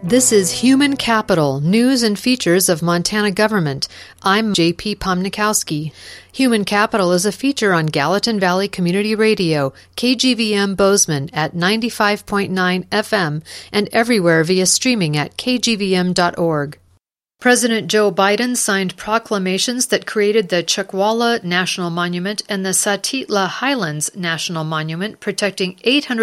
This is Human Capital, News and Features of Montana Government. I'm J.P. Pomnikowski. Human Capital is a feature on Gallatin Valley Community Radio, KGVM Bozeman at 95.9 FM and everywhere via streaming at kgvm.org. President Joe Biden signed proclamations that created the Chuckwalla National Monument and the Satitla Highlands National Monument, protecting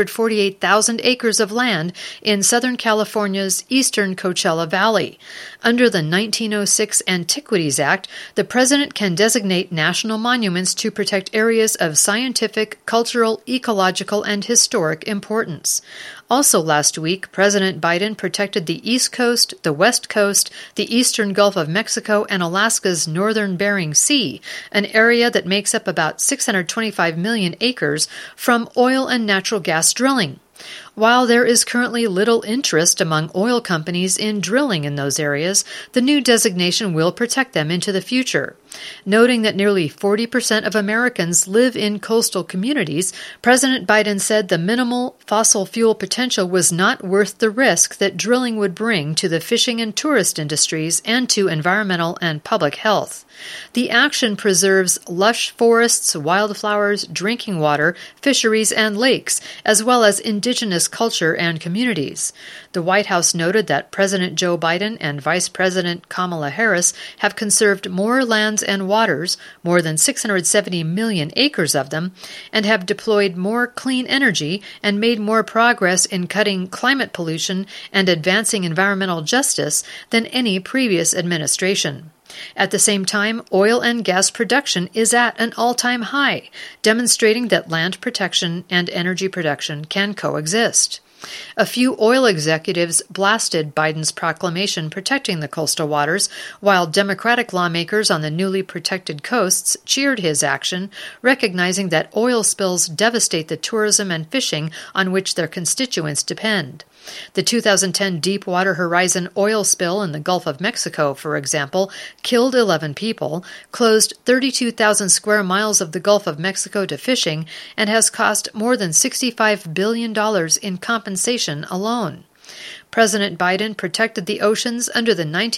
848,000 acres of land in Southern California's eastern Coachella Valley. Under the 1906 Antiquities Act, the president can designate national monuments to protect areas of scientific, cultural, ecological, and historic importance. Also last week, President Biden protected the East Coast, the West Coast, the eastern Gulf of Mexico, and Alaska's northern Bering Sea, an area that makes up about 625 million acres, from oil and natural gas drilling. While there is currently little interest among oil companies in drilling in those areas, the new designation will protect them into the future. Noting that nearly 40% of Americans live in coastal communities, President Biden said the minimal fossil fuel potential was not worth the risk that drilling would bring to the fishing and tourist industries and to environmental and public health. The action preserves lush forests, wildflowers, drinking water, fisheries, and lakes, as well as indigenous culture and communities. The White House noted that President Joe Biden and Vice President Kamala Harris have conserved more lands and waters, more than 670 million acres of them, and have deployed more clean energy and made more progress in cutting climate pollution and advancing environmental justice than any previous administration. At the same time, oil and gas production is at an all-time high, demonstrating that land protection and energy production can coexist. A few oil executives blasted Biden's proclamation protecting the coastal waters, while Democratic lawmakers on the newly protected coasts cheered his action, recognizing that oil spills devastate the tourism and fishing on which their constituents depend. The 2010 Deepwater Horizon oil spill in the Gulf of Mexico, for example, killed 11 people, closed 32,000 square miles of the Gulf of Mexico to fishing, and has cost more than $65 billion in compensation alone. President Biden protected the oceans under the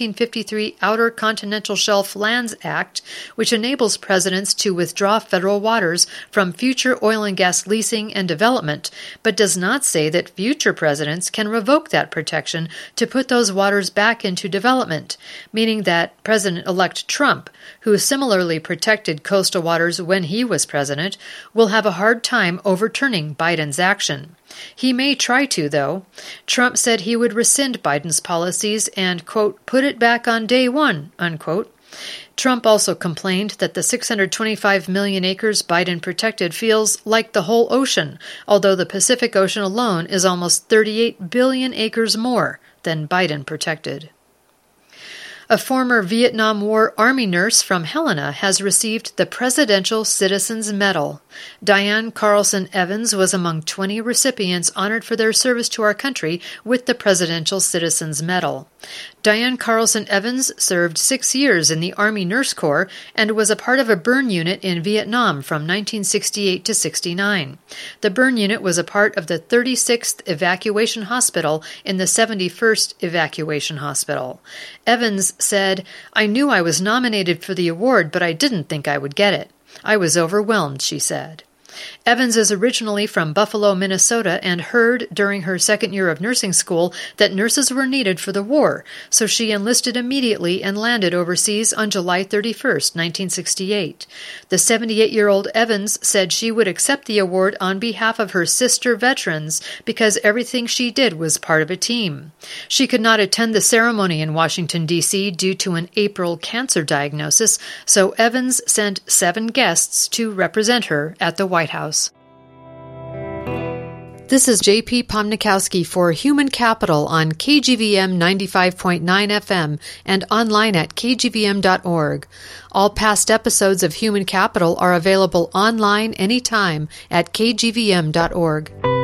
1953 Outer Continental Shelf Lands Act, which enables presidents to withdraw federal waters from future oil and gas leasing and development, but does not say that future presidents can revoke that protection to put those waters back into development, meaning that President-elect Trump, who similarly protected coastal waters when he was president, will have a hard time overturning Biden's action. He may try to, though. Trump said he would rescind Biden's policies and, quote, put it back on day one, unquote. Trump also complained that the 625 million acres Biden protected feels like the whole ocean, although the Pacific Ocean alone is almost 38 billion acres more than Biden protected. A former Vietnam War Army nurse from Helena has received the Presidential Citizens Medal. Diane Carlson Evans was among 20 recipients honored for their service to our country with the Presidential Citizens Medal. Diane Carlson Evans served 6 years in the Army Nurse Corps and was a part of a burn unit in Vietnam from 1968 to 69. The burn unit was a part of the 36th Evacuation Hospital in the 71st Evacuation Hospital. Evans said, "I knew I was nominated for the award, but I didn't think I would get it. I was overwhelmed," she said. Evans is originally from Buffalo, Minnesota, and heard during her second year of nursing school that nurses were needed for the war, so she enlisted immediately and landed overseas on July 31st, 1968. The 78-year-old Evans said she would accept the award on behalf of her sister veterans because everything she did was part of a team. She could not attend the ceremony in Washington, D.C. due to an April cancer diagnosis, so Evans sent 7 guests to represent her at the White House. This is J.P. Pomnikowski for Human Capital on KGVM 95.9 FM and online at kgvm.org. All past episodes of Human Capital are available online anytime at kgvm.org.